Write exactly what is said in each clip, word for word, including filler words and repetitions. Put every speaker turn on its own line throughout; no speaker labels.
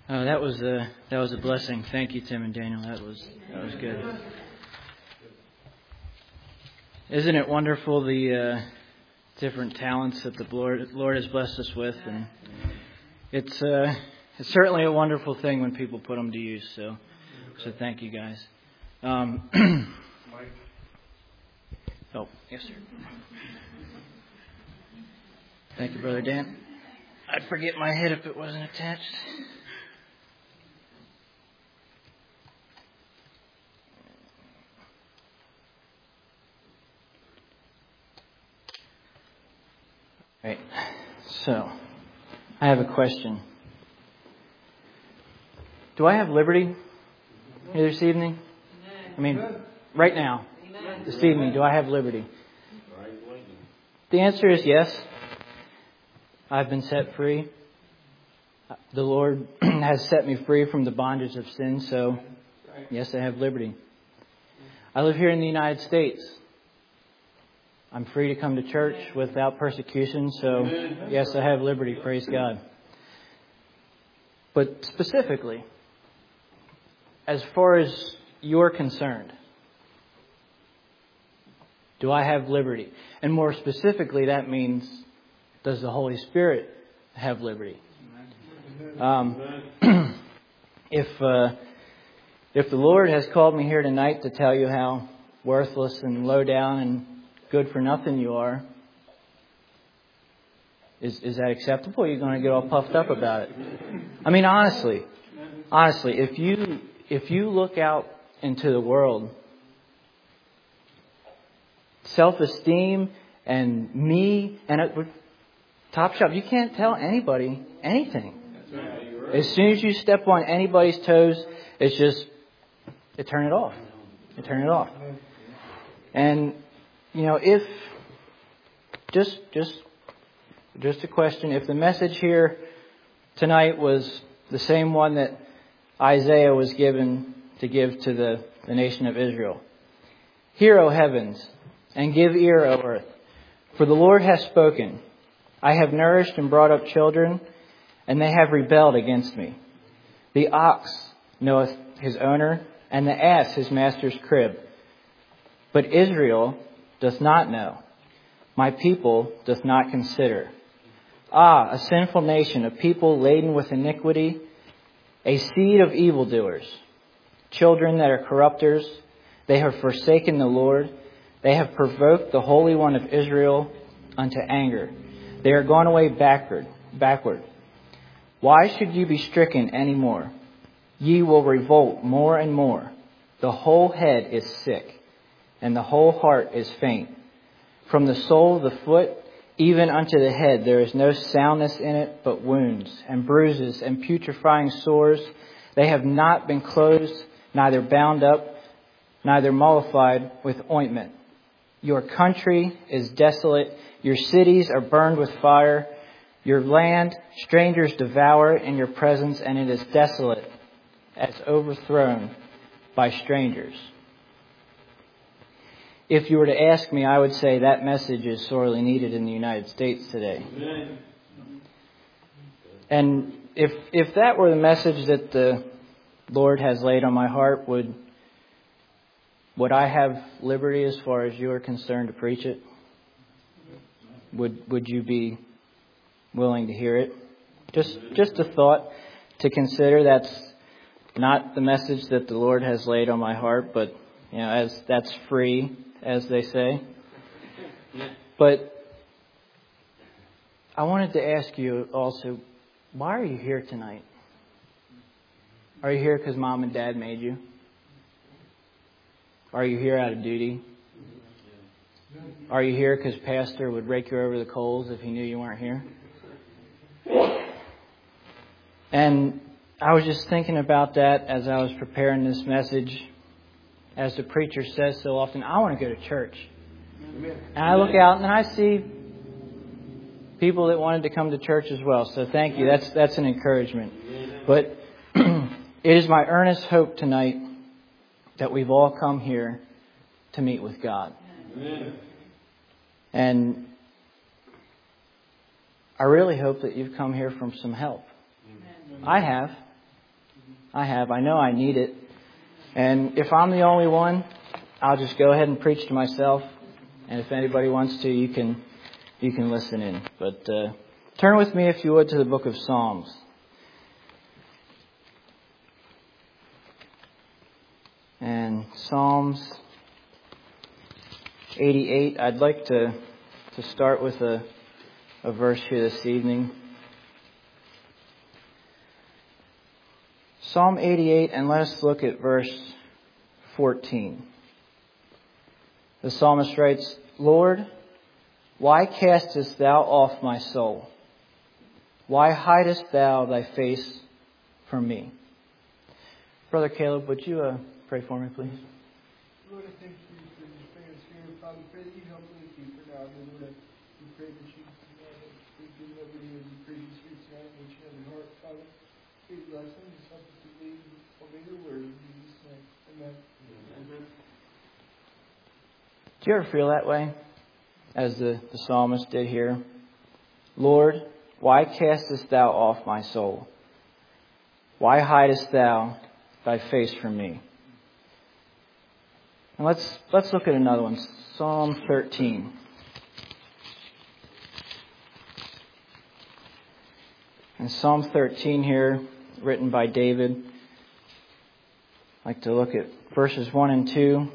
Uh, that was a that was a blessing. Thank you, Tim and Daniel. That was that was good. Isn't it wonderful the uh, different talents that the Lord Lord has blessed us with, and it's uh, it's certainly a wonderful thing when people put them to use. So so thank you guys. Um, oh yes, sir. Thank you, Brother Dan. I'd forget my head if it wasn't attached. Right. So, I have a question. Do I have liberty here this evening? I mean, right now, this evening, do I have liberty? The answer is yes. I've been set free. The Lord has set me free from the bondage of sin, so yes, I have liberty. I live here in the United States. I'm free to come to church without persecution, so yes, I have liberty, praise God. But specifically, as far as you're concerned, do I have liberty? And more specifically, that means, does the Holy Spirit have liberty? Um, if uh, if the Lord has called me here tonight to tell you how worthless and low down and good for nothing you are, is is that acceptable? Or are you going to get all puffed up about it? I mean, honestly, honestly, if you if you look out into the world, self-esteem and me and it, Top Shop, you can't tell anybody anything. As soon as you step on anybody's toes, it's just you turn it off. You turn it off. And you know, if just just just a question, if the message here tonight was the same one that Isaiah was given to give to the, the nation of Israel. Hear, O heavens, and give ear, O earth, for the Lord has spoken. I have nourished and brought up children, and they have rebelled against me. The ox knoweth his owner, and the ass his master's crib. But Israel doth not know. My people doth not consider. Ah, a sinful nation, a people laden with iniquity, a seed of evildoers, children that are corrupters. They have forsaken the Lord. They have provoked the Holy One of Israel unto anger. They are gone away backward, backward. Why should you be stricken any more? Ye will revolt more and more. The whole head is sick, and the whole heart is faint. From the sole of the foot even unto the head there is no soundness in it, but wounds and bruises and putrefying sores. They have not been closed, neither bound up, neither mollified with ointment. Your country is desolate. Your cities are burned with fire. Your land strangers devour in your presence, and it is desolate as overthrown by strangers. If you were to ask me, I would say that message is sorely needed in the United States today. Amen. And if if that were the message that the Lord has laid on my heart, would would I have liberty as far as you are concerned to preach it? Would would you be willing to hear it? Just just a thought to consider. That's not the message that the Lord has laid on my heart, but you know, as that's free, as they say. But I wanted to ask you also, why are you here tonight? Are you here because mom and dad made you? Are you here out of duty? Are you here because pastor would rake you over the coals if he knew you weren't here? And I was just thinking about that as I was preparing this message. As the preacher says so often, I want to go to church. And I look out and I see people that wanted to come to church as well. So thank you. That's that's an encouragement. But it is my earnest hope tonight that we've all come here to meet with God. And I really hope that you've come here from some help. I have. I have. I know I need it. And if I'm the only one, I'll just go ahead and preach to myself. And if anybody wants to, you can you can listen in. But uh, turn with me, if you would, to the book of Psalms. And Psalms eighty-eight, I'd like to, to start with a, a verse here this evening. Psalm eighty-eight, and let us look at verse fourteen. The psalmist writes, Lord, why castest thou off my soul? Why hidest thou thy face from me? Brother Caleb, would you uh, pray for me, please?
Lord, I thank you for these prayers here. Father, pray that you help me to keep her now. Lord, we pray that you uh, give them over to you. We pray you speak tonight in each and every heart, Father. Please bless them. Just help us to believe and obey your word. In Jesus' name. Amen. Amen.
Do you ever feel that way? As the, the psalmist did here. Lord, why castest thou off my soul? Why hidest thou thy face from me? And let's let's look at another one. Psalm thirteen. And Psalm thirteen here, written by David. I'd like to look at verses one and two.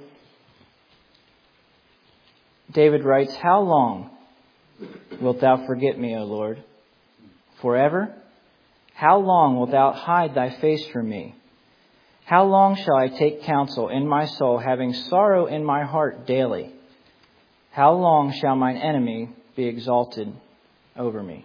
David writes, How long wilt thou forget me, O Lord? Forever? How long wilt thou hide thy face from me? How long shall I take counsel in my soul, having sorrow in my heart daily? How long shall mine enemy be exalted over me?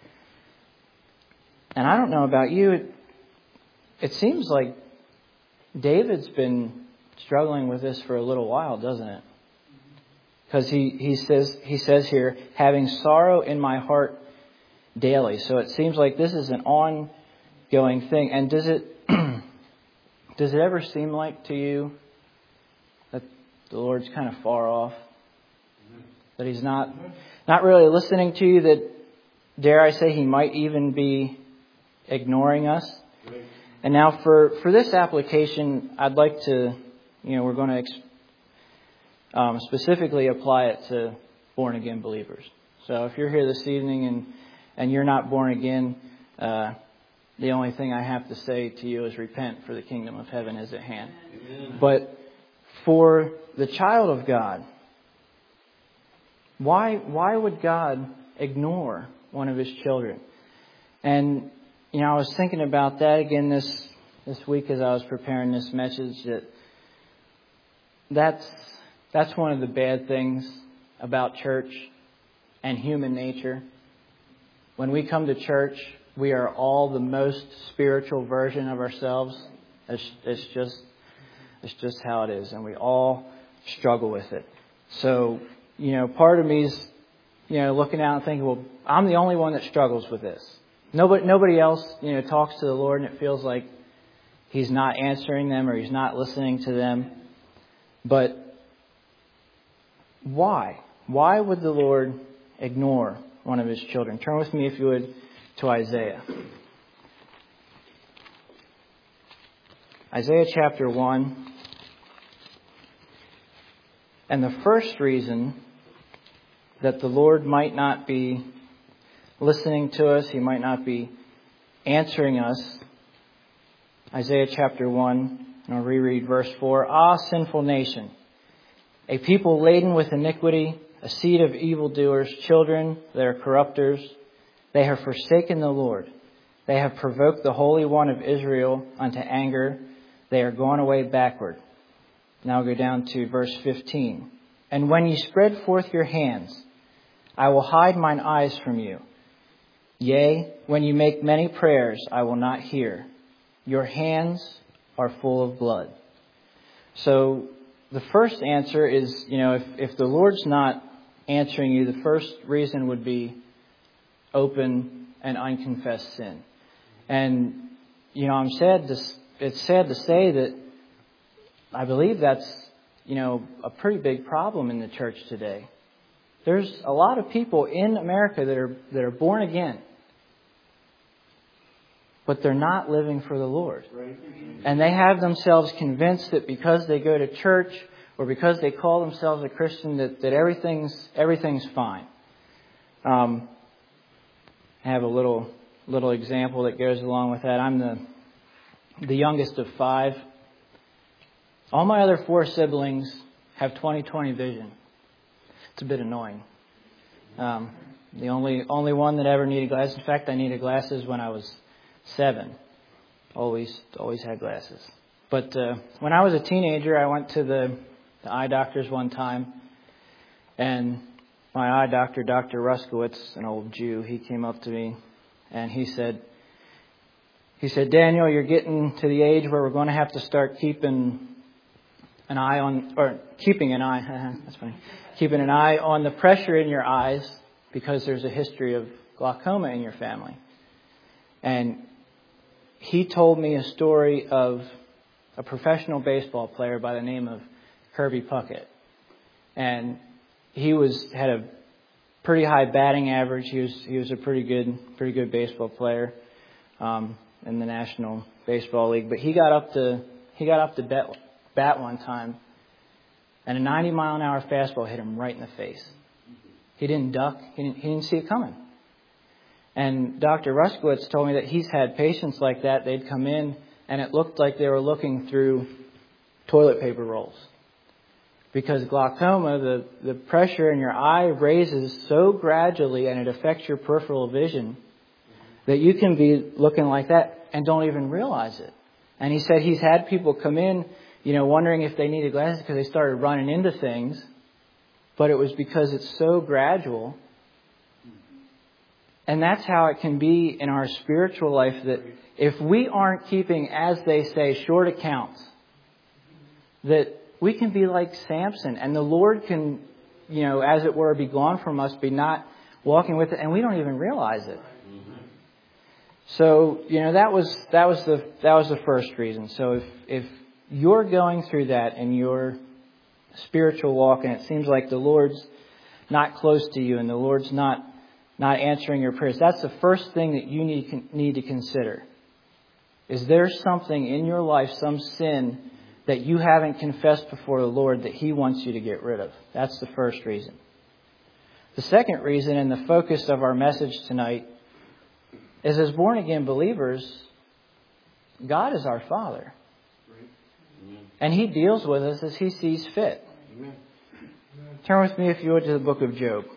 And I don't know about you, it, it seems like David's been struggling with this for a little while, doesn't it? Because he, he says he says here, having sorrow in my heart daily. So it seems like this is an ongoing thing. And does it does it ever seem like to you that the Lord's kind of far off? That He's not not really listening to you? That, dare I say, He might even be ignoring us? And now for, for this application, I'd like to, you know, we're going to ex- um, specifically apply it to born again believers. So if you're here this evening and, and you're not born again, uh, the only thing I have to say to you is repent, for the kingdom of heaven is at hand. Amen. But for the child of God, why why would God ignore one of His children? And you know, I was thinking about that again this this week as I was preparing this message. That that's that's one of the bad things about church and human nature. When we come to church, we are all the most spiritual version of ourselves. It's, it's just it's just how it is, and we all struggle with it. So, you know, part of me is, you know, looking out and thinking, well, I'm the only one that struggles with this. Nobody, nobody else, you know, talks to the Lord, and it feels like He's not answering them or He's not listening to them. But why? Why would the Lord ignore one of His children? Turn with me, if you would, to Isaiah. Isaiah chapter one. And the first reason that the Lord might not be listening to us, He might not be answering us, Isaiah chapter one, and I'll reread verse four. Ah, sinful nation, a people laden with iniquity, a seed of evildoers, children that are corrupters. They have forsaken the Lord. They have provoked the Holy One of Israel unto anger. They are gone away backward. Now go down to verse fifteen. And when ye spread forth your hands, I will hide mine eyes from you. Yea, when you make many prayers, I will not hear. Your hands are full of blood. So the first answer is, you know, if, if the Lord's not answering you, the first reason would be open and unconfessed sin. And, you know, I'm sad to, it's sad to say that I believe that's, you know, a pretty big problem in the church today. There's a lot of people in America that are that are born again, but they're not living for the Lord. And they have themselves convinced that because they go to church or because they call themselves a Christian, that, that everything's everything's fine. Um, I have a little little example that goes along with that. I'm the the youngest of five. All my other four siblings have twenty twenty vision. It's a bit annoying. Um, the only only one that ever needed glasses. In fact, I needed glasses when I was seven. Always always had glasses. But uh, when I was a teenager, I went to the, the eye doctors one time, and my eye doctor, Doctor Ruskowitz, an old Jew, he came up to me and he said, he said, Daniel, you're getting to the age where we're going to have to start keeping an eye on, or keeping an eye, that's funny, keeping an eye on the pressure in your eyes because there's a history of glaucoma in your family. And he told me a story of a professional baseball player by the name of Kirby Puckett. And he was had a pretty high batting average. He was he was a pretty good pretty good baseball player um, in the National Baseball League. But he got up to he got up to bat, bat one time, and a ninety mile an hour fastball hit him right in the face. He didn't duck. He didn't, he didn't see it coming. And Doctor Ruskowitz told me that he's had patients like that. They'd come in, and it looked like they were looking through toilet paper rolls. Because glaucoma, the, the pressure in your eye raises so gradually, and it affects your peripheral vision, that you can be looking like that and don't even realize it. And he said he's had people come in, you know, wondering if they needed glasses because they started running into things. But it was because it's so gradual. And that's how it can be in our spiritual life, that if we aren't keeping, as they say, short accounts, that we can be like Samson, and the Lord can, you know, as it were, be gone from us, be not walking with it, and we don't even realize it. So, you know, that was that was the that was the first reason. So if if you're going through that in your spiritual walk, and it seems like the Lord's not close to you, and the Lord's not not answering your prayers, that's the first thing that you need need to consider. Is there something in your life, some sin that you haven't confessed before the Lord that He wants you to get rid of? That's the first reason. The second reason, and the focus of our message tonight, is as born-again believers, God is our Father. And He deals with us as He sees fit. Turn with me, if you would, to the book of Job.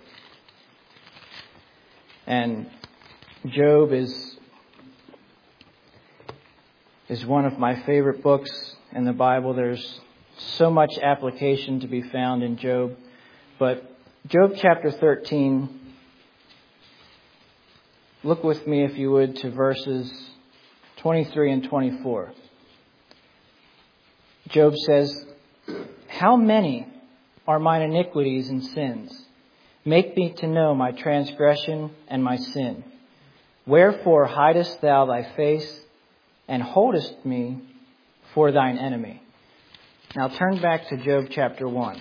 And Job is is one of my favorite books in the Bible. There's so much application to be found in Job. But Job chapter thirteen, look with me, if you would, to verses twenty-three and twenty-four. Job says, "How many are mine iniquities and sins? Make me to know my transgression and my sin. Wherefore hidest thou thy face and holdest me for thine enemy?" Now turn back to Job chapter one.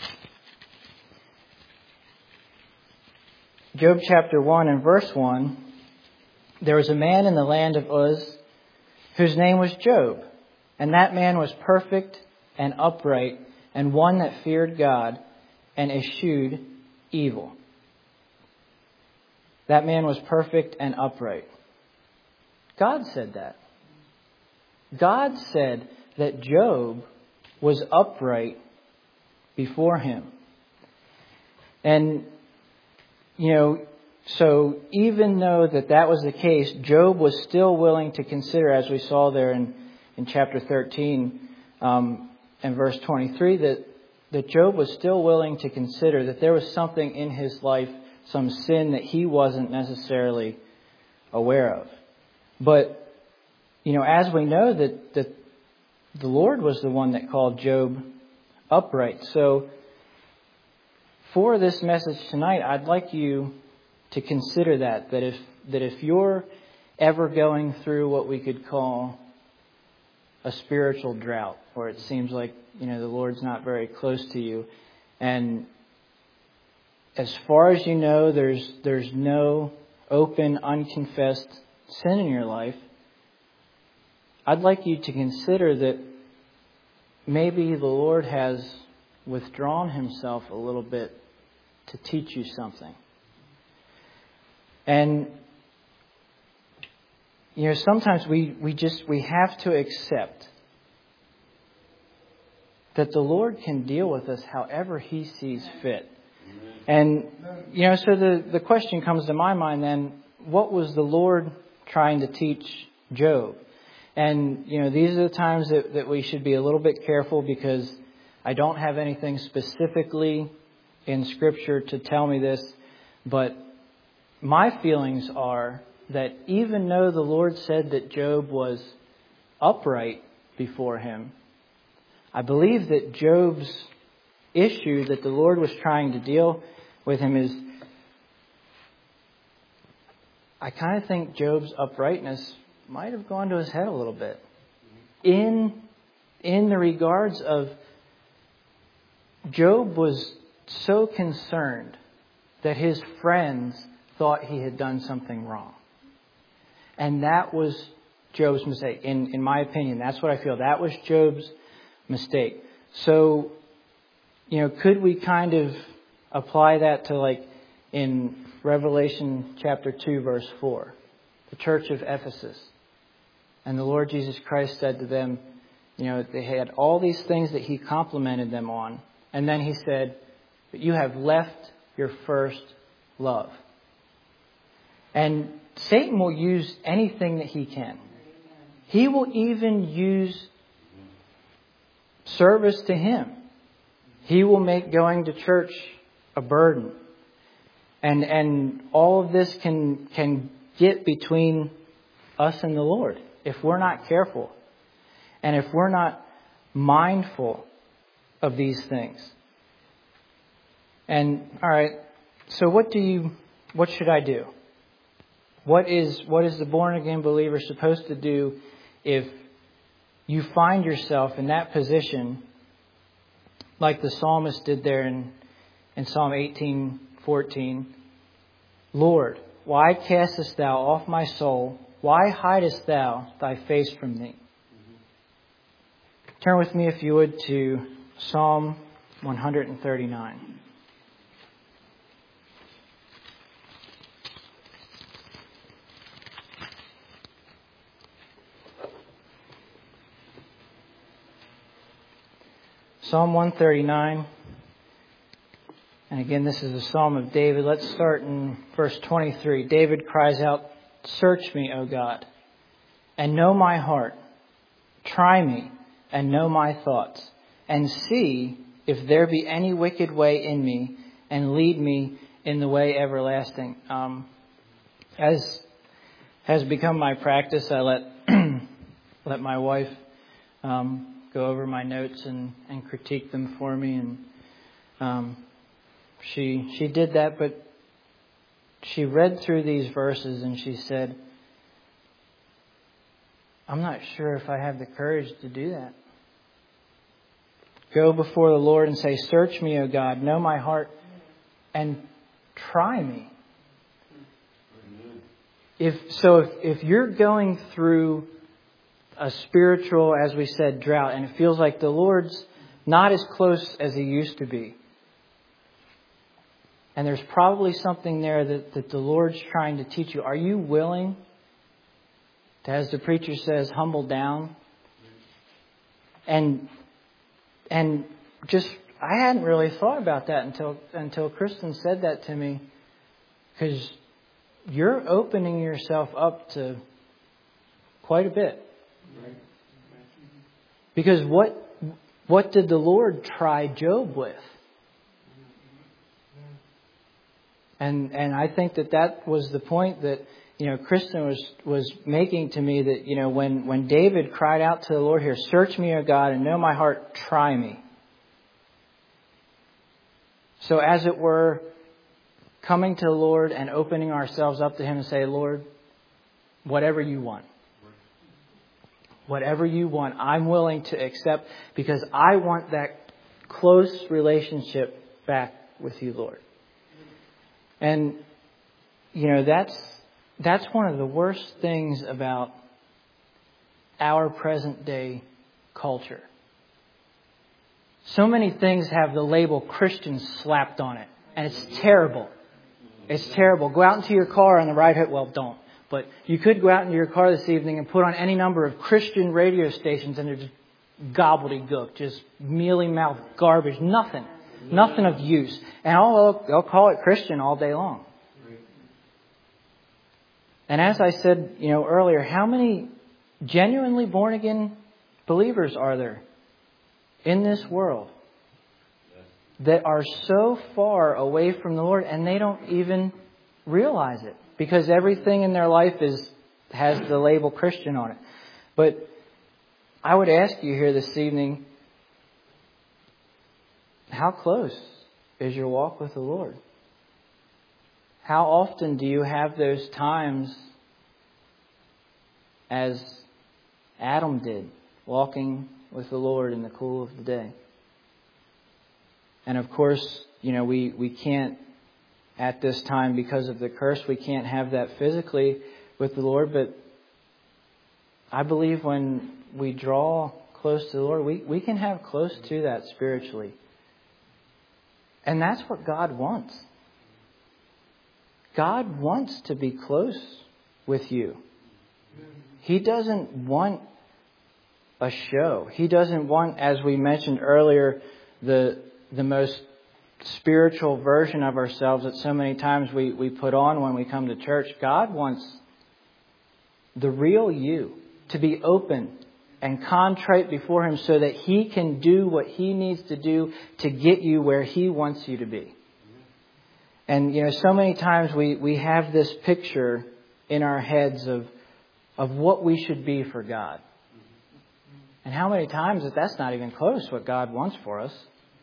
Job chapter one and verse one. "There was a man in the land of Uz whose name was Job, and that man was perfect and upright, and one that feared God and eschewed evil." That man was perfect and upright. God said that. God said that Job was upright before Him. And, you know, so even though that that was the case, Job was still willing to consider, as we saw there in, in chapter thirteen um, and verse twenty-three, that, that Job was still willing to consider that there was something in his life, some sin that he wasn't necessarily aware of. But, you know, as we know that, that the Lord was the one that called Job upright. So for this message tonight, I'd like you to consider that, that if that if you're ever going through what we could call a spiritual drought, where it seems like, you know, the Lord's not very close to you, and as far as you know, there's there's no open, unconfessed sin in your life, I'd like you to consider that maybe the Lord has withdrawn himself a little bit to teach you something. And, you know, sometimes we, we just, we have to accept that the Lord can deal with us however he sees fit. And, you know, so the, the question comes to my mind then, what was the Lord trying to teach Job? And, you know, these are the times that, that we should be a little bit careful, because I don't have anything specifically in Scripture to tell me this, but my feelings are that even though the Lord said that Job was upright before him, I believe that Job's issue that the Lord was trying to deal with him is, I kind of think Job's uprightness might have gone to his head a little bit. In, in the regards of Job was so concerned that his friends thought he had done something wrong. And that was Job's mistake. In, in my opinion, that's what I feel. That was Job's mistake. So, you know, could we kind of apply that to, like, in Revelation chapter two, verse four, the church of Ephesus. And the Lord Jesus Christ said to them, you know, they had all these things that he complimented them on. And then he said, but you have left your first love. And Satan will use anything that he can. He will even use service to him. He will make going to church a burden. And and all of this can can get between us and the Lord if we're not careful. And if we're not mindful of these things. And all right, so what do you what should I do? What is what is the born again believer supposed to do if you find yourself in that position, like the psalmist did there in, in Psalm eighteen fourteen? Lord, why castest thou off my soul? Why hidest thou thy face from me? Turn with me, if you would, to Psalm one thirty-nine. Psalm one thirty-nine. And again, this is a psalm of David. Let's start in verse twenty-three. David cries out, search me, O God, and know my heart. Try me and know my thoughts, and see if there be any wicked way in me, and lead me in the way everlasting. Um, as has become my practice, I let let my wife um, go over my notes and, and critique them for me, and um, she she did that. But she read through these verses and she said, I'm not sure if I have the courage to do that. Go before the Lord and say, search me, O God, know my heart, and try me. If so, if, if you're going through a spiritual, as we said, drought, and it feels like the Lord's not as close as he used to be, and there's probably something there that, that the Lord's trying to teach you, are you willing to, as the preacher says, humble down? And and just, I hadn't really thought about that until until Kristen said that to me, because you're opening yourself up to quite a bit. Because what what did the Lord try Job with? And and I think that that was the point that, you know, Kristen was, was making to me, that, you know, when, when David cried out to the Lord here, search me, O God, and know my heart, try me. So as it were, coming to the Lord and opening ourselves up to him and say, Lord, whatever you want. Whatever you want, I'm willing to accept, because I want that close relationship back with you, Lord. And, you know, that's that's one of the worst things about our present day culture. So many things have the label Christian slapped on it. And it's terrible. It's terrible. Go out into your car on the ride home. Well, don't. But you could go out into your car this evening and put on any number of Christian radio stations and they're just gobbledygook, just mealy-mouthed garbage, nothing. Nothing of use. And I'll, I'll call it Christian all day long. And as I said, you know, earlier, how many genuinely born-again believers are there in this world that are so far away from the Lord and they don't even realize it because everything in their life is has the label Christian on it? But I would ask you here this evening, how close is your walk with the Lord? How often do you have those times as Adam did, walking with the Lord in the cool of the day? And of course, you know, we, we can't, at this time, because of the curse, we can't have that physically with the Lord. But I believe when we draw close to the Lord, we, we can have close to that spiritually. And that's what God wants. God wants to be close with you. He doesn't want a show. He doesn't want, as we mentioned earlier, the the most spiritual version of ourselves that so many times we, we put on when we come to church. God wants the real you to be open and contrite before Him so that He can do what He needs to do to get you where He wants you to be. And, you know, so many times we, we have this picture in our heads of of what we should be for God. And how many times that that's not even close to what God wants for us.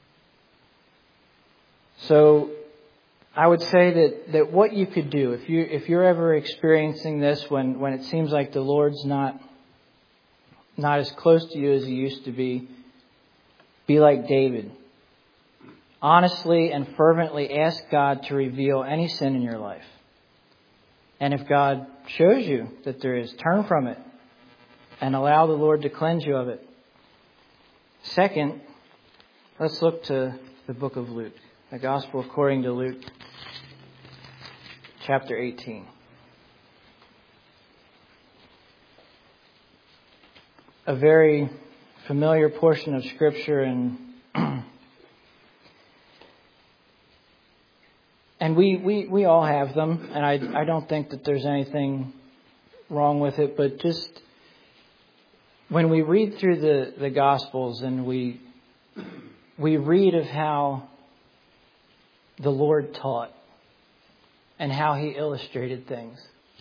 So I would say that, that what you could do, if you if you're ever experiencing this when, when it seems like the Lord's not not as close to you as He used to be, be like David. Honestly and fervently ask God to reveal any sin in your life. And if God shows you that there is, turn from it and allow the Lord to cleanse you of it. Second, let's look to the book of Luke, the Gospel according to Luke, chapter eighteen. A very familiar portion of Scripture, and And we, we, we all have them, and I, I don't think that there's anything wrong with it, but just when we read through the, the Gospels and we we read of how the Lord taught and how He illustrated things.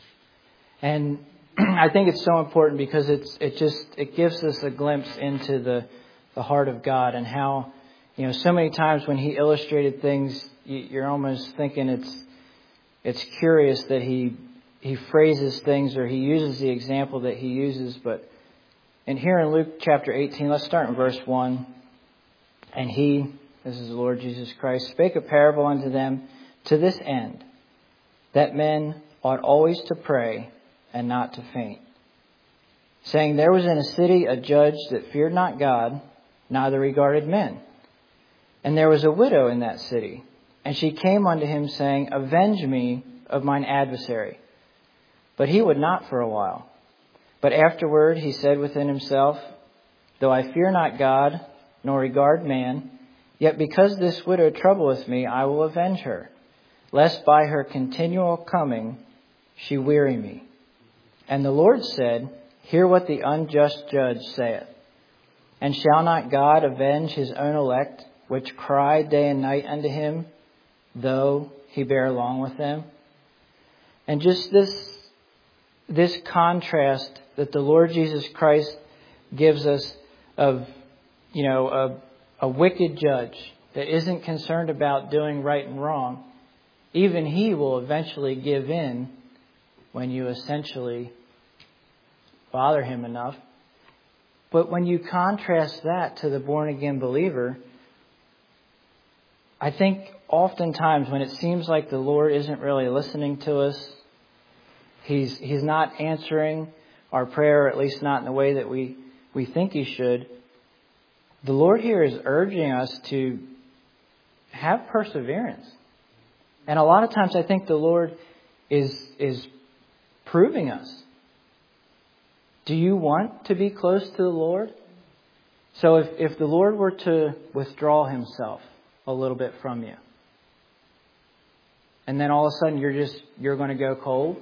And I think it's so important because it's it just it gives us a glimpse into the, the heart of God and how, you know, so many times when He illustrated things, you're almost thinking it's it's curious that he he phrases things or he uses the example that he uses. But in here in Luke chapter eighteen, let's start in verse one. And he, this is the Lord Jesus Christ, spake a parable unto them to this end, that men ought always to pray and not to faint, saying, there was in a city a judge that feared not God, neither regarded men. And there was a widow in that city. And she came unto him, saying, avenge me of mine adversary. But he would not for a while. But afterward he said within himself, though I fear not God, nor regard man, yet because this widow troubleth me, I will avenge her, lest by her continual coming she weary me. And the Lord said, hear what the unjust judge saith. And shall not God avenge His own elect, which cry day and night unto Him, though He bear long with them? And just this this contrast that the Lord Jesus Christ gives us of, you know, a, a wicked judge that isn't concerned about doing right and wrong, even He will eventually give in when you essentially bother Him enough. But when you contrast that to the born-again believer, I think oftentimes when it seems like the Lord isn't really listening to us, He's He's not answering our prayer, or at least not in the way that we, we think He should, the Lord here is urging us to have perseverance. And a lot of times I think the Lord is is proving us. Do you want to be close to the Lord? So if, if the Lord were to withdraw Himself a little bit from you, and then all of a sudden you're just you're going to go cold,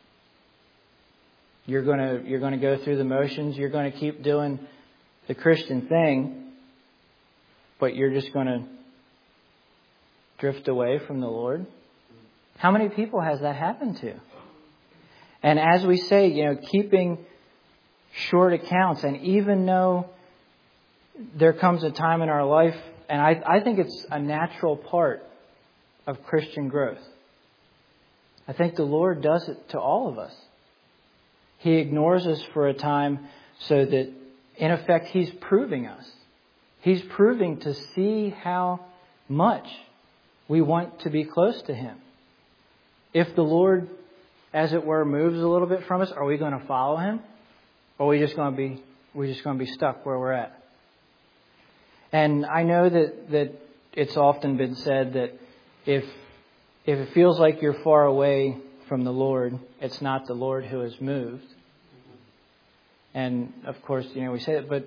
you're going to you're going to go through the motions, you're going to keep doing the Christian thing, but you're just going to drift away from the Lord. How many people has that happened to? And as we say, you know, keeping short accounts, and even though there comes a time in our life, and I, I think it's a natural part of Christian growth. I think the Lord does it to all of us. He ignores us for a time so that, in effect, He's proving us. He's proving to see how much we want to be close to Him. If the Lord, as it were, moves a little bit from us, are we going to follow Him? Or are we just going to be we're just going to be stuck where we're at? And I know that, that it's often been said that if if it feels like you're far away from the Lord, it's not the Lord who has moved. And of course, you know, we say that, but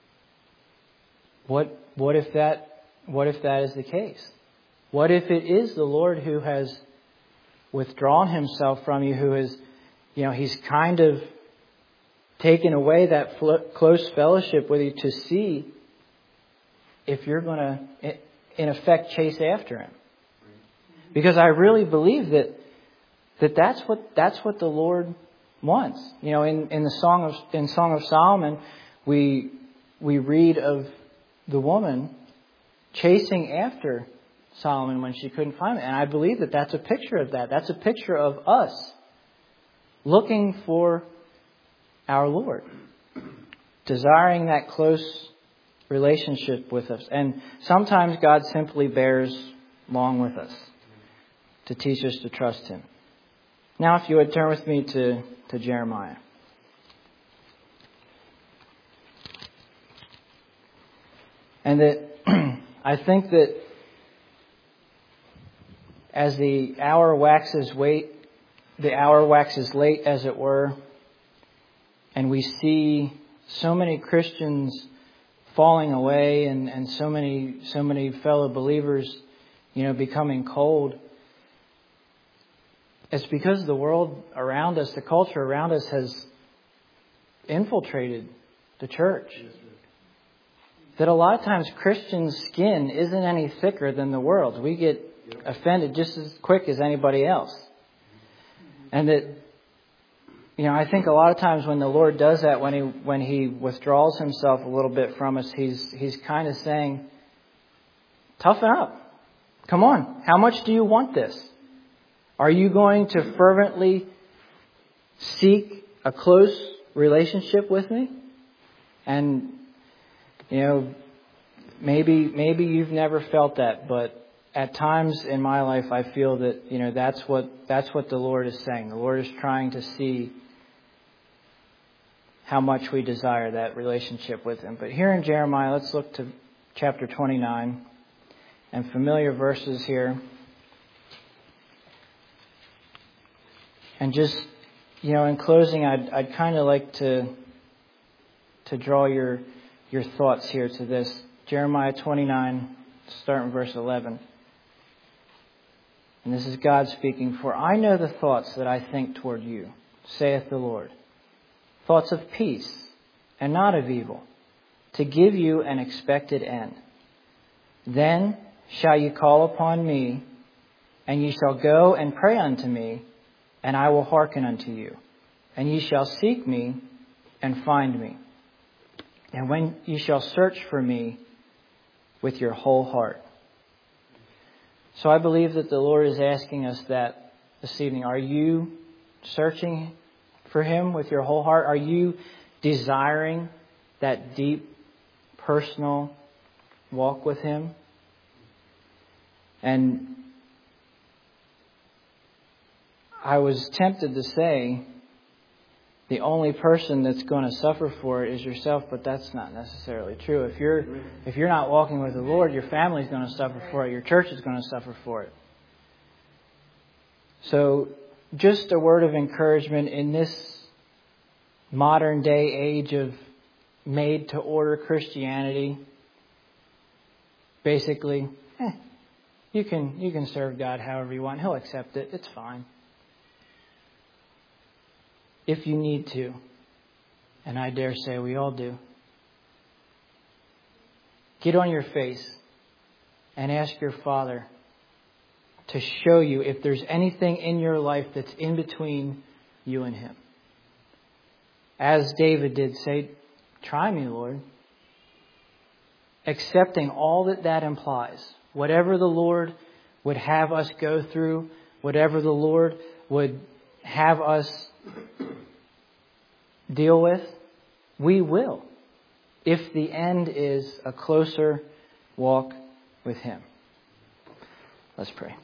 what what if that what if that is the case? What if it is the Lord who has withdrawn Himself from you, who has, you know, He's kind of taken away that close fellowship with you to see if you're going to, in effect, chase after Him? Because I really believe that that that's what that's what the Lord wants. You know, in, in the song of in Song of Solomon, we we read of the woman chasing after Solomon when she couldn't find him, and I believe that that's a picture of that. That's a picture of us looking for our Lord, desiring that close relationship with us. And sometimes God simply bears long with us to teach us to trust Him. Now, if you would turn with me to, to Jeremiah. And that I think that as the hour waxes wait, the hour waxes late, as it were, and we see so many Christians falling away, and, and so many so many fellow believers, you know, becoming cold. It's because the world around us, the culture around us, has infiltrated the church. That a lot of times Christians' skin isn't any thicker than the world's. We get offended just as quick as anybody else. And that, you know, I think a lot of times when the Lord does that, when He when He withdraws Himself a little bit from us, He's He's kind of saying, toughen up. Come on. How much do you want this? Are you going to fervently seek a close relationship with me? And, you know, maybe maybe you've never felt that, but at times in my life I feel that, you know, that's what that's what the Lord is saying. The Lord is trying to see how much we desire that relationship with Him. But here in Jeremiah, let's look to chapter twenty-nine, and familiar verses here. And just, you know, in closing, I'd I'd kind of like to to draw your your thoughts here to this. Jeremiah twenty-nine, starting verse eleven. And this is God speaking. For I know the thoughts that I think toward you, saith the Lord. Thoughts of peace and not of evil, to give you an expected end. Then shall you call upon me, and ye shall go and pray unto me, and I will hearken unto you. And ye shall seek me and find me. And when ye shall search for me with your whole heart. So I believe that the Lord is asking us that this evening. Are you searching for Him with your whole heart? Are you desiring that deep, personal walk with Him? And I was tempted to say the only person that's going to suffer for it is yourself, but that's not necessarily true. If you're if you're not walking with the Lord, your family's going to suffer for it. Your church is going to suffer for it. So just a word of encouragement in this modern day age of made to order Christianity. Basically, eh, you can you can serve God however you want. He'll accept it. It's fine. If you need to, and I dare say we all do, get on your face and ask your Father to show you if there's anything in your life that's in between you and Him. As David did, say, try me, Lord. Accepting all that that implies. Whatever the Lord would have us go through, whatever the Lord would have us deal with, we will, if the end is a closer walk with Him. Let's pray.